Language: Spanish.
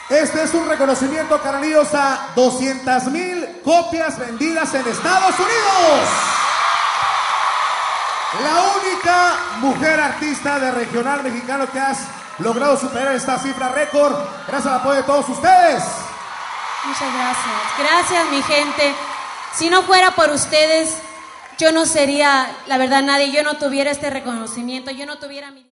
Este es un reconocimiento, carnalillos, a 200,000 copias vendidas en Estados Unidos. La única mujer artista de regional mexicano que has logrado superar esta cifra récord. Gracias al apoyo de todos ustedes. Muchas gracias. Gracias, mi gente. Si no fuera por ustedes, yo no sería, la verdad, nadie. Yo no tuviera este reconocimiento. Yo no tuviera mi...